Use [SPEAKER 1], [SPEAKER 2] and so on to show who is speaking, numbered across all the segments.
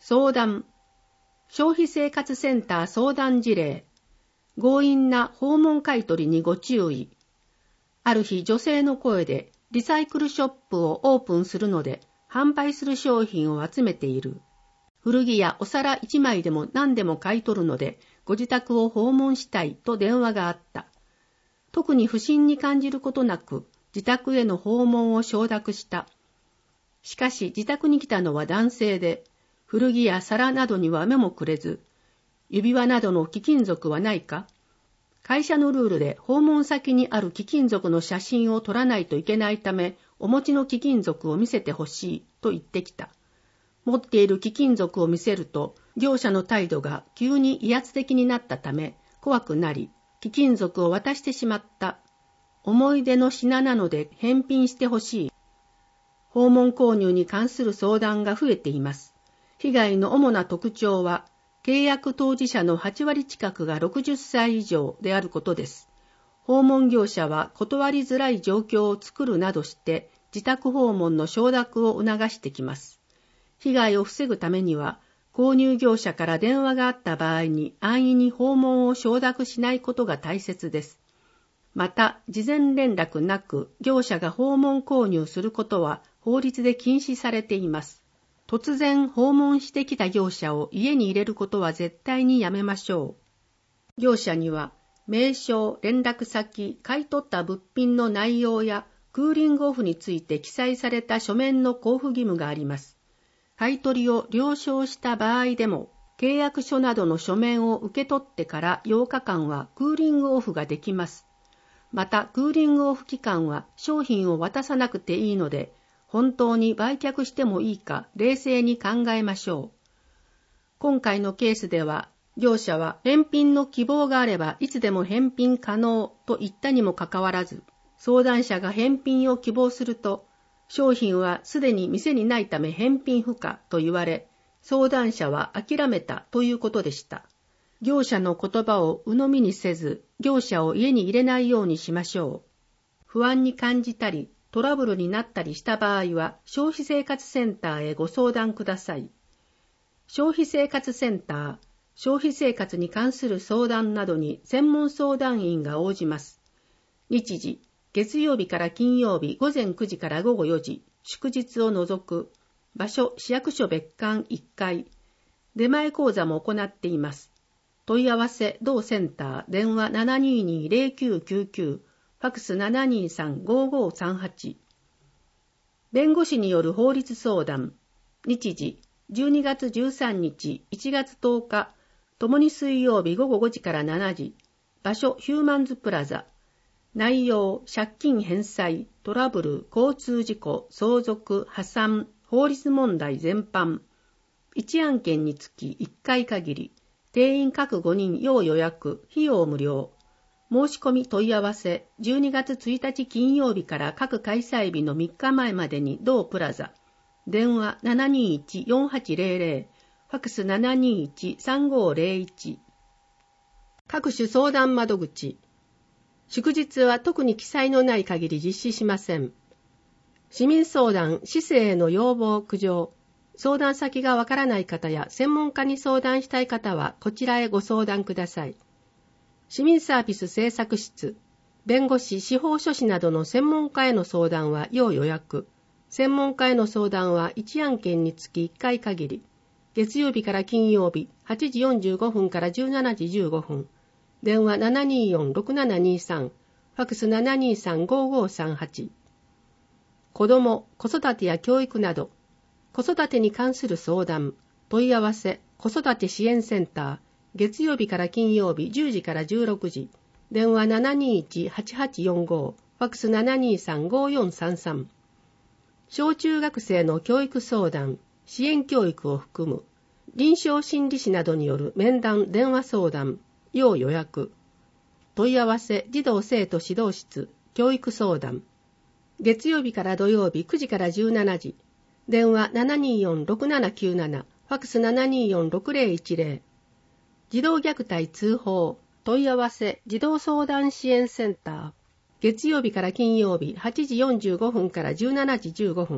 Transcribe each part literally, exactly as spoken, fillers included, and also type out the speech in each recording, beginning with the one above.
[SPEAKER 1] 相談。消費生活センター相談事例。強引な訪問買取にご注意。ある日、女性の声でリサイクルショップをオープンするので販売する商品を集めている。古着やお皿一枚でも何でも買い取るのでご自宅を訪問したいと電話があった。特に不審に感じることなく自宅への訪問を承諾した。しかし自宅に来たのは男性で、古着や皿などには目もくれず、指輪などの貴金属はないか？会社のルールで訪問先にある貴金属の写真を撮らないといけないため、お持ちの貴金属を見せてほしいと言ってきた。持っている貴金属を見せると、業者の態度が急に威圧的になったため、怖くなり、貴金属を渡してしまった。思い出の品なので返品してほしい。訪問購入に関する相談が増えています。被害の主な特徴は、契約当事者のはちわり近くがろくじゅっさい以上であることです。訪問業者は断りづらい状況を作るなどして自宅訪問の承諾を促してきます。被害を防ぐためには、購入業者から電話があった場合に安易に訪問を承諾しないことが大切です。また、事前連絡なく業者が訪問購入することは法律で禁止されています。突然訪問してきた業者を家に入れることは絶対にやめましょう。業者には、名称、連絡先、買い取った物品の内容やクーリングオフについて記載された書面の交付義務があります。買い取りを了承した場合でも、契約書などの書面を受け取ってからようかかんはクーリングオフができます。また、クーリングオフ期間は商品を渡さなくていいので、本当に売却してもいいか冷静に考えましょう。今回のケースでは、業者は返品の希望があればいつでも返品可能と言ったにもかかわらず、相談者が返品を希望すると、商品はすでに店にないため返品不可と言われ、相談者は諦めたということでした。業者の言葉を鵜呑みにせず、業者を家に入れないようにしましょう。不安に感じたり、トラブルになったりした場合は、消費生活センターへご相談ください。消費生活センター、消費生活に関する相談などに専門相談員が応じます。日時、月曜日から金曜日ごぜんくじからごごよじ、祝日を除く。場所、市役所別館いっかい。出前講座も行っています。問い合わせ、同センター、電話 ななにーにーぜろきゅうきゅうきゅう、ファクス ななにーさんごーごーさんはち。弁護士による法律相談。日時、じゅうにがつじゅうさんにち、いちがつとおか、ともに水曜日ごごごじからしちじ。場所、ヒューマンズプラザ。内容、借金返済、トラブル、交通事故、相続、破産、法律問題全般。いちあんけんにつきいっかい限り。定員各ごにん要予約、費用無料。申し込み問い合わせ、じゅうにがつついたち金曜日から各開催日のみっかまえまでに同プラザ。電話 ななにーいちよんはちぜろぜろ、ファクス ななにーいちさんごーぜろいち。各種相談窓口。祝日は特に記載のない限り実施しません。市民相談、市政への要望苦情。相談先がわからない方や専門家に相談したい方はこちらへご相談ください。市民サービス政策室、弁護士、司法書士などの専門家への相談は要予約。専門家への相談はいちあんけんにつきいっかい限り。月曜日から金曜日、はちじよんじゅうごふんからじゅうしちじじゅうごふん。電話 ななにーよんろくななにーさん、ファクス ななにーさんごーごーさんはち。子ども、子育てや教育など、子育てに関する相談、問い合わせ、子育て支援センター、月曜日から金曜日じゅうじからじゅうろくじ、電話 ななにーいちはちはちよんご、ファクス ななにーさんごーよんさんさん。小中学生の教育相談、支援教育を含む、臨床心理士などによる面談電話相談、要予約。問い合わせ、児童生徒指導室、教育相談。月曜日から土曜日くじからじゅうしちじ。電話 ななにーよんろくななきゅうなな、ファクス ななにーよんろくぜろいちぜろ。児童虐待通報、問い合わせ、児童相談支援センター。月曜日から金曜日はちじよんじゅうごふんからじゅうしちじじゅうごふん。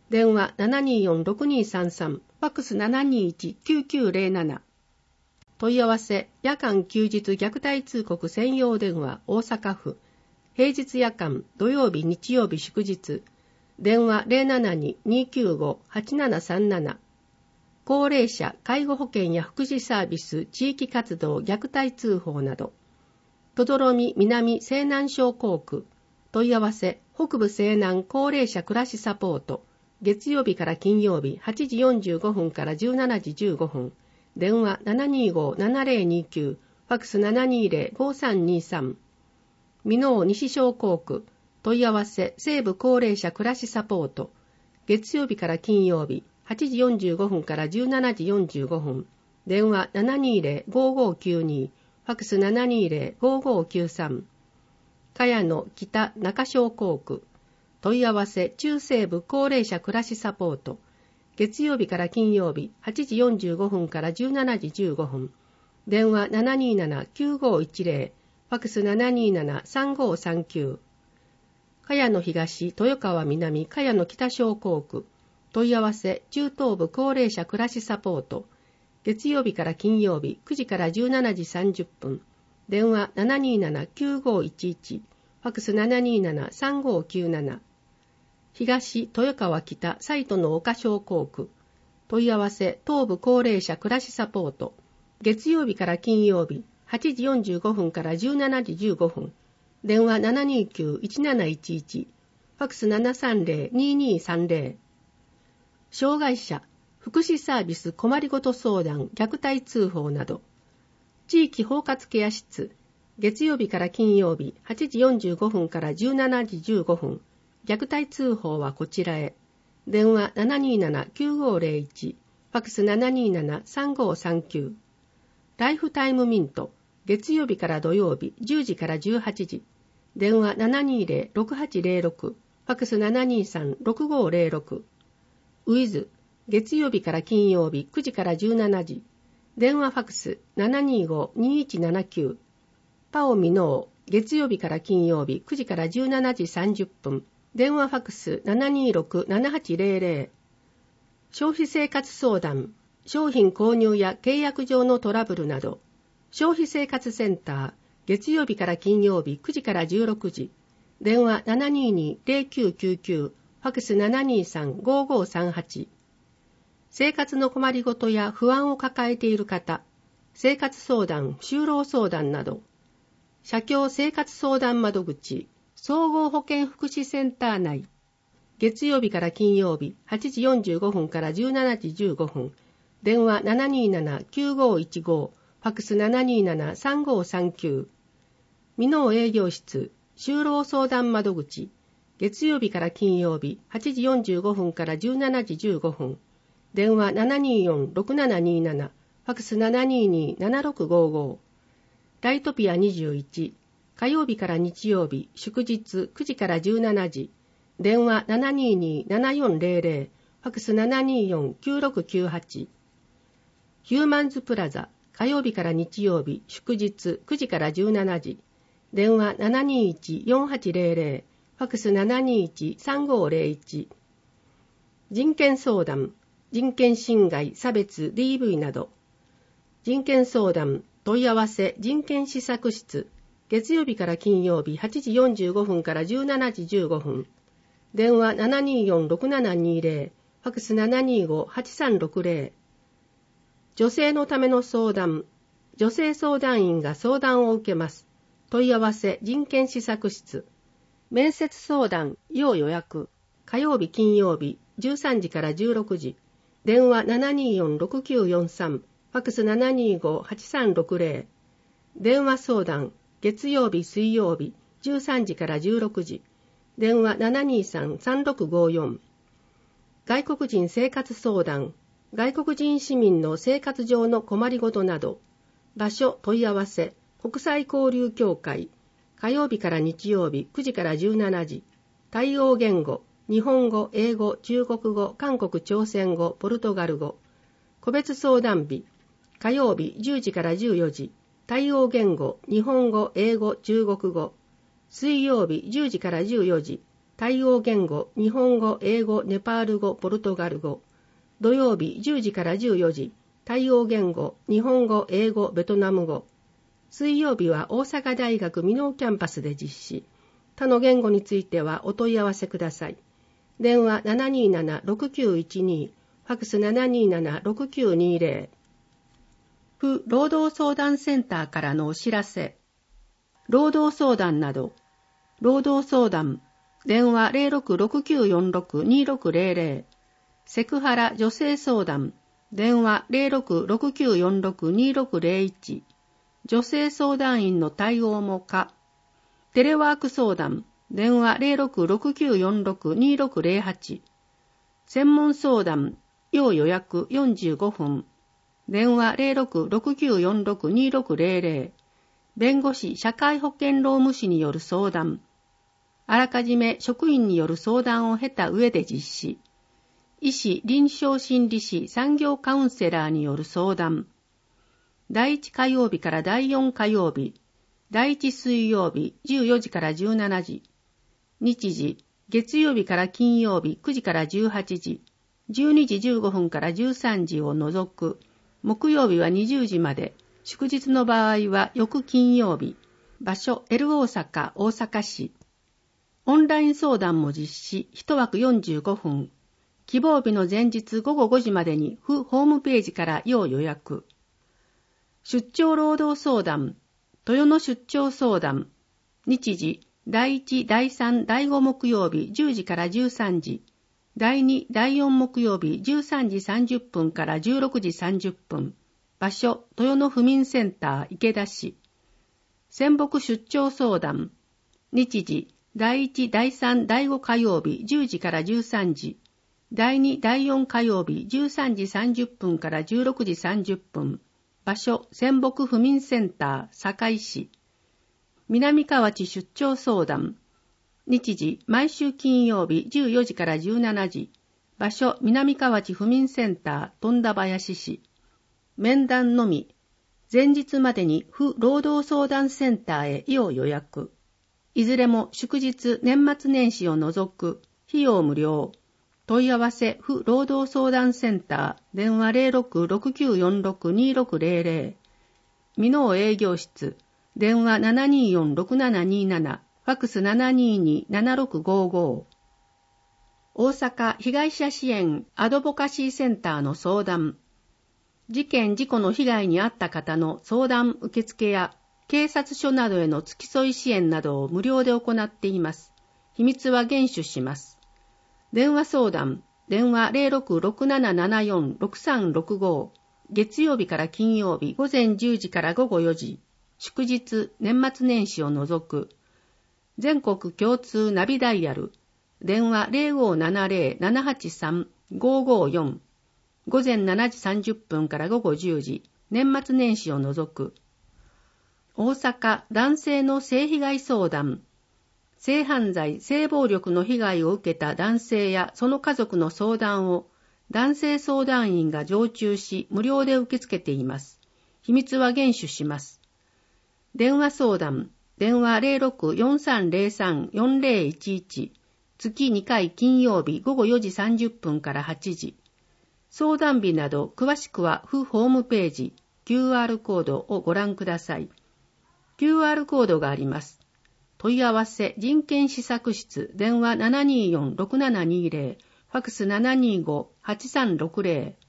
[SPEAKER 1] 電話 ななにーよんろくにーさんさん、ファックス ななにーいち きゅうきゅうゼロなな。問い合わせ、夜間休日虐待通告専用電話大阪府、平日夜間、土曜日日曜日祝日、電話 ゼロななにーにーきゅうごはちななさんなな。高齢者介護保険や福祉サービス地域活動虐待通報など、とどろみ南西南小校区、問い合わせ北部西南高齢者暮らしサポート、月曜日から金曜日はちじよんじゅうごふんからじゅうしちじじゅうごふん、電話 ななにーごーななゼロにーきゅう、ファックス ななにーゼロ ごさんにーさん。箕面西小校区、問い合わせ西部高齢者暮らしサポート、月曜日から金曜日はちじよんじゅうごふんからじゅうしちじよんじゅうごふん、電話 ななにーゼロ ごごきゅうにー、ファックス ななにーゼロ ごごきゅうさん。茅野北中小校区、問い合わせ中西部高齢者暮らしサポート、月曜日から金曜日はちじよんじゅうごふんからじゅうしちじじゅうごふん、電話 ななにーなな きゅうごいちゼロ、ファックス ななにーなな さんごさんきゅう。茅野東豊川南茅野北小校区、問い合わせ中東部高齢者暮らしサポート、月曜日から金曜日くじからじゅうしちじさんじゅっぷん、電話 ななにーなな きゅうごいちいち、ファックス ななにーなな さんごきゅうなな。東豊川北西都の岡小校区、問い合わせ東部高齢者暮らしサポート、月曜日から金曜日はちじよんじゅうごふんからじゅうしちじじゅうごふん、電話 ななにーきゅういちなないちいち、ファックス ななさんゼロ にーにーさんゼロ。障害者福祉サービス困りごと相談虐待通報など、地域包括ケア室、月曜日から金曜日はちじよんじゅうごふんからじゅうしちじじゅうごふん、虐待通報はこちらへ。電話 ななにーなな きゅうごゼロいち、ファックス ななにーなな さんごさんきゅう。ライフタイムミント、月曜日から土曜日じゅうじからじゅうはちじ、電話 ななにーゼロ ろくはちゼロろく、ファックス ななにーさん ろくごゼロろく。ウィズ、月曜日から金曜日くじからじゅうしちじ、電話ファックス ななにーご にーいちななきゅう。パオミノー、月曜日から金曜日くじからじゅうしちじさんじゅっぷん、電話ファックス ななにーろく ななはちゼロゼロ。消費生活相談、商品購入や契約上のトラブルなど、消費生活センター、月曜日から金曜日くじからじゅうろくじ、電話 ななにーにーゼロきゅうきゅうきゅう、ファックス ななにーさん ごごさんはち。生活の困りごとや不安を抱えている方、生活相談、就労相談など、社協生活相談窓口、総合保健福祉センター内、月曜日から金曜日はちじよんじゅうごふんからじゅうしちじじゅうごふん、電話 ななにーなな きゅうごいちご、ファックス ななにーなな さんごさんきゅう。箕面営業室、就労相談窓口、月曜日から金曜日はちじよんじゅうごふんからじゅうしちじじゅうごふん、電話 ななにーよん ろくななにーなな、ファックス ななにーにー ななろくごご。ライトピアにじゅういち、火曜日から日曜日祝日くじからじゅうしちじ、電話 ななにーにー ななよんゼロゼロ、ファックス ななにーよん きゅうろくきゅうはち。ヒューマンズプラザ、火曜日から日曜日祝日くじからじゅうしちじ、電話 ななにーいち よんはちゼロゼロ、ファックス ななにーいち さんごゼロいち。人権相談、人権侵害、差別、ディーブイ など、人権相談、問い合わせ人権施策室、月曜日から金曜日はちじよんじゅうごふんからじゅうしちじじゅうごふん、電話 ななにーよん ろくななにーゼロ、ファックス ななにーご はちさんろくゼロ。女性のための相談、女性相談員が相談を受けます。問い合わせ人権施策室、面接相談要予約、火曜日金曜日じゅうさんじからじゅうろくじ、電話 ななにーよん ろくきゅうよんさん、ファックス ななにーご はちさんろくゼロ。電話相談、月曜日水曜日じゅうさんじからじゅうろくじ、電話 ななにーさん さんろくごよん。外国人生活相談、外国人市民の生活上の困りごとなど、場所問い合わせ、国際交流協会、火曜日から日曜日くじからじゅうしちじ、対応言語、日本語、英語、中国語、韓国、朝鮮語、ポルトガル語、個別相談日、火曜日じゅうじからじゅうよじ、対応言語、日本語、英語、中国語、水曜日じゅうじからじゅうよじ、 対応言語、日本語、英語、ネパール語、ポルトガル語。土曜日じゅうじからじゅうよじ、対応言語、日本語、英語、ベトナム語。水曜日は大阪大学箕面キャンパスで実施。他の言語についてはお問い合わせください。電話 ななにーなな ろくきゅういちに、ファックス ななにーなな ろくきゅうにーぜろ。府労働相談センターからのお知らせ。労働相談など、労働相談、電話 ゼロろくろくきゅうよんろくにろくゼロゼロ。セクハラ女性相談、電話 ゼロろくろくきゅうよんろくにろくゼロいち。女性相談員の対応も可。テレワーク相談、電話 ゼロろくろくきゅうよんろくにろくゼロはち。専門相談、要予約よんじゅうごふん。電話 ゼロろくろくきゅうよんろくにろくゼロゼロ。弁護士社会保険労務士による相談。あらかじめ職員による相談を経た上で実施。医師、臨床心理士、産業カウンセラーによる相談。だいいち火曜日からだいよん火曜日、だいいち水曜日じゅうよじからじゅうしちじ、日時、月曜日から金曜日くじからじゅうはちじ、じゅうにじじゅうごふんからじゅうさんじを除く、木曜日はにじゅうじまで、祝日の場合は翌金曜日、場所 L 大阪、大阪市。オンライン相談も実施、いち枠よんじゅうごふん。希望日の前日午後ごじまでに府ホームページから要予約。出張労働相談、豊野出張相談、日時、だいいち、だいさん、だいご木曜日じゅうじからじゅうさんじ、だいに、だいよん木曜日じゅうさんじさんじゅっぷんからじゅうろくじさんじゅっぷん、場所、豊野府民センター池田市。仙北出張相談、日時、だいいち、だいさん、だいご火曜日じゅうじからじゅうさんじ、だいに、だいよん火曜日じゅうさんじさんじゅっぷんからじゅうろくじさんじゅっぷん、場所、仙北府民センター、堺市。南河内出張相談。日時、毎週金曜日じゅうよじからじゅうしちじ。場所、南河内府民センター、富田林市。面談のみ。前日までに府労働相談センターへ要予約。いずれも祝日、年末年始を除く、費用無料。問い合わせ、府労働相談センター、電話 ゼロろくろくきゅうよんろくにろくゼロゼロ。箕面営業室、電話 ななにーよんろくななにーなな、ファックス ななにーにーななろくごご。大阪被害者支援アドボカシーセンターの相談。事件・事故の被害に遭った方の相談受付や警察署などへの付き添い支援などを無料で行っています。秘密は厳守します。電話相談、電話 ゼロろくろくななななよんろくさんろくご、月曜日から金曜日午前じゅうじから午後よじ、祝日、年末年始を除く、全国共通ナビダイヤル、電話 ゼロごななゼロななはちさんごごよん、午前しちじさんじゅっぷんから午後じゅうじ、年末年始を除く、大阪男性の性被害相談、性犯罪、性暴力の被害を受けた男性やその家族の相談を男性相談員が常駐し無料で受け付けています。秘密は厳守します。電話相談、電話 ゼロろくよんさんゼロさんよんゼロいちいち、月にかい金曜日午後よじさんじゅっぷんからはちじ。相談日など詳しくは府ホームページ、キューアール コードをご覧ください。キューアール コードがあります。問い合わせ人権施策室、電話 ななにーよんろくななにゼロ、ファックス ななにーごはちさんろくゼロ。